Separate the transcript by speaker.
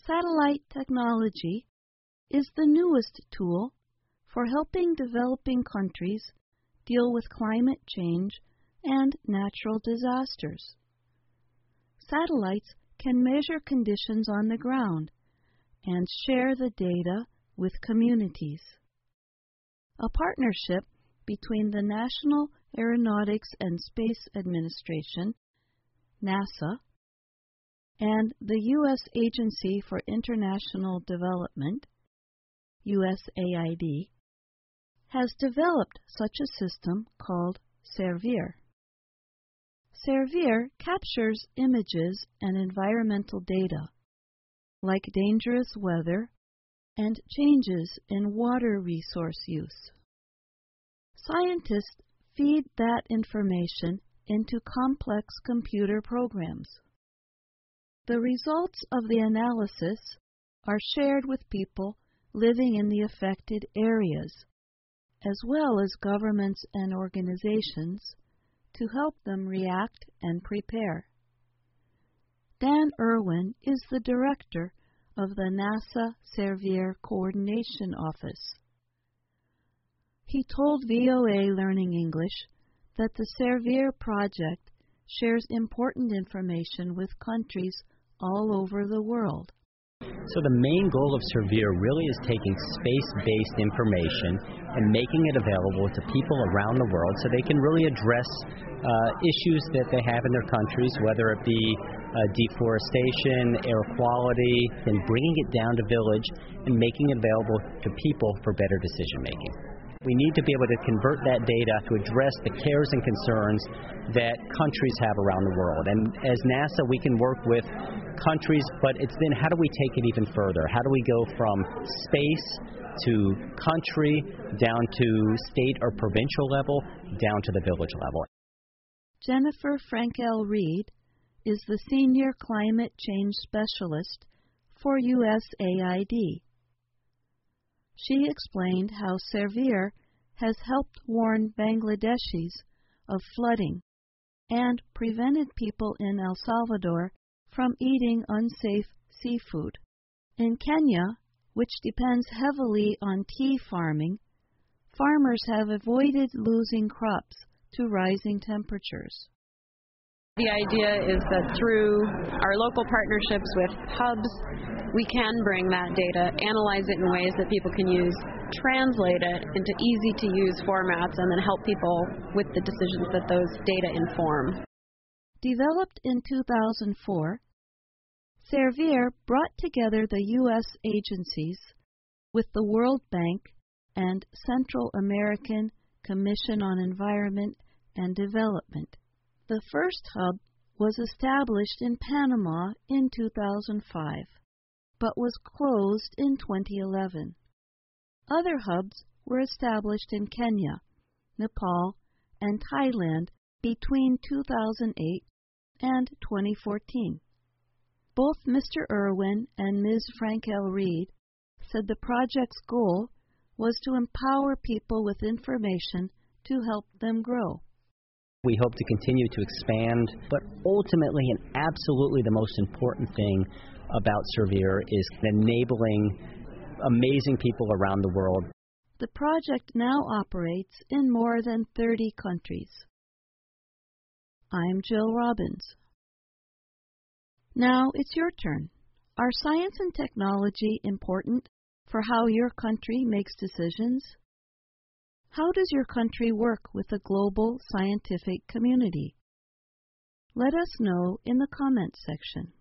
Speaker 1: Satellite technology is the newest tool for helping developing countries deal with climate change and natural disasters. Satellites can measure conditions on the ground and share the data with communities. A partnership between the National Aeronautics and Space Administration, NASA, and the U.S. Agency for International Development, USAID, has developed such a system called SERVIR. SERVIR captures images and environmental data, like dangerous weather and changes in water resource use. Scientists feed that information into complex computer programs. The results of the analysis are shared with people living in the affected areas, as well as governments and organizations, to help them react and prepare. Dan Irwin is the director of the NASA SERVIR Coordination Office. He told VOA Learning English that the SERVIR project shares important information with countries all over the world.
Speaker 2: So the main goal of SERVIR really is taking space-based information and making it available to people around the world so they can really address issues that they have in their countries, whether it be deforestation, air quality, and bringing it down to village and making it available to people for better decision-making. We need to be able to convert that data to address the cares and concerns that countries have around the world. And as NASA, we can work with countries, but it's then how do we take it even further? How do we go from space to country, down to state or provincial level, down to the village level?
Speaker 1: Jennifer Frankel-Reed is the Senior Climate Change Specialist for USAID. She explained how SERVIR has helped warn Bangladeshis of flooding and prevented people in El Salvador from eating unsafe seafood. In Kenya, which depends heavily on tea farming, farmers have avoided losing crops to rising temperatures.
Speaker 3: The idea is that through our local partnerships with hubs, we can bring that data, analyze it in ways that people can use, translate it into easy-to-use formats, and then help people with the decisions that those data inform.
Speaker 1: Developed in 2004, SERVIR brought together the U.S. agencies with the World Bank and Central American Commission on Environment and Development. The first hub was established in Panama in 2005, but was closed in 2011. Other hubs were established in Kenya, Nepal, and Thailand between 2008 and 2014. Both Mr. Irwin and Ms. Frankel-Reed said the project's goal was to empower people with information to help them grow.
Speaker 2: We hope to continue to expand, but ultimately and absolutely the most important thing about SERVIR is enabling amazing people around the world.
Speaker 1: The project now operates in more than 30 countries. I'm Jill Robbins. Now it's your turn. Are science and technology important for how your country makes decisions? How does your country work with the global scientific community? Let us know in the comments section.